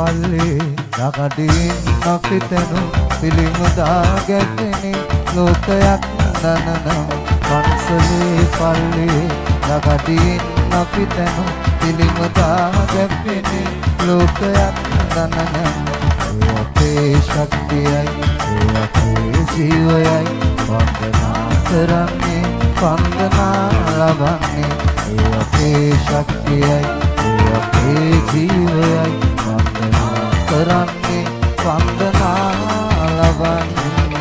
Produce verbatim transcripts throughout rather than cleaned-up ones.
පල්ලේ යකඩින් අපිටනු පිළිමුදා ගැටෙනේ ලෝකයක් දනනම් පන්සලේ පල්ලේ යකඩින් අපිටනු පිළිමුදා ගැටෙනේ ලෝකයක් දනනම් අපේ ශක්තියයි අපේ ජීවයයි වන්දනා කරන්නේ වන්දනා ලබන්නේ අපේ ශක්තියයි අපේ ජීවයයි වන්දනා කරන්නේ වන්දනා ලබන්නේ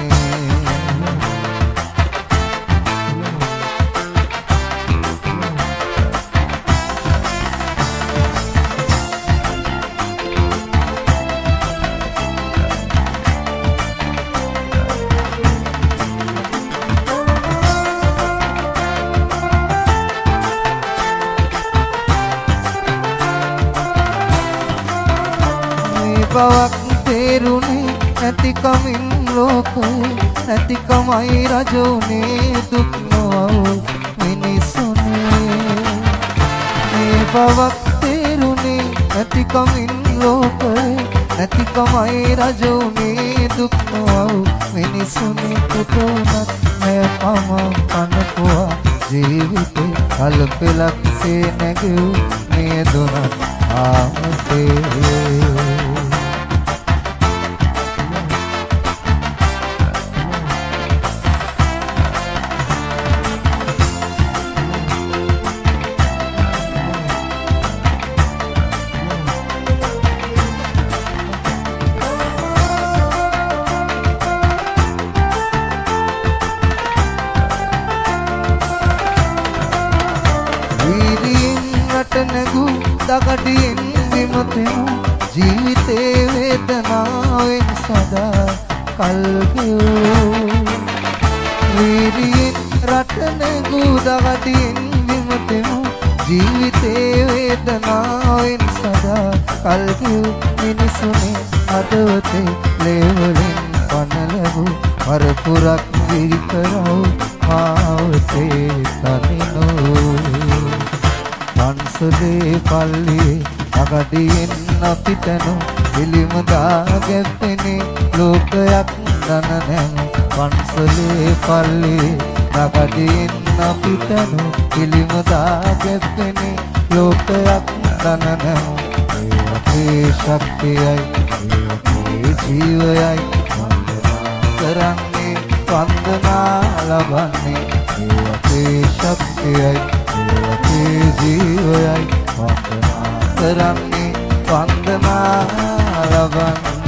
බවක් තේරුනේ නැතිකමින් ලෝකේ නැතිකමයි රජුනේ දුක් නොව මිනිසුනේ මේ බවක් තේරුනේ නැතිකමින් ලෝකේ නැතිකමයි රජුනේ දුක් නොව මිනිසුනේ පුතුනත් මේ පම පනපුවා ජීවිතේ කල්පලක්සේ නැගූ මේ දුනත් ආමතේ දගඩියෙන් විමුතෙමු ජීවිතේ වේදනාවෙන් සදා කල්ගියෝ වීරියෙන් රට නැගූ දගඩියෙන් විමුතෙමු ජීවිතේ වේදනාවෙන් සදා කල්ගියෝ මිනිසුනේ අදවතේ ලේවලින් පනලවූ පරපුරක් විරිකරවූ මාවතේ තනිනෝ පන්සලේ පල්ලේ අගඩියෙන් අපිටනු පිළිමුදා ගැටෙනේ ලෝකයක් දනනම් පන්සලේ පල්ලේ අගඩියෙන් අපිටනු පිළිමුදා ගැටෙනේ ලෝකයක් දනනම් අපේ ශක්තියයි අපේ ජීවයයි වන්දනා කරන්නේ වන්දනා ලබන්නේ අපේ ශක්තියයි අපේ ජීවයයි වන්දනා කරන්නේ වන්දනා ලබන්නේ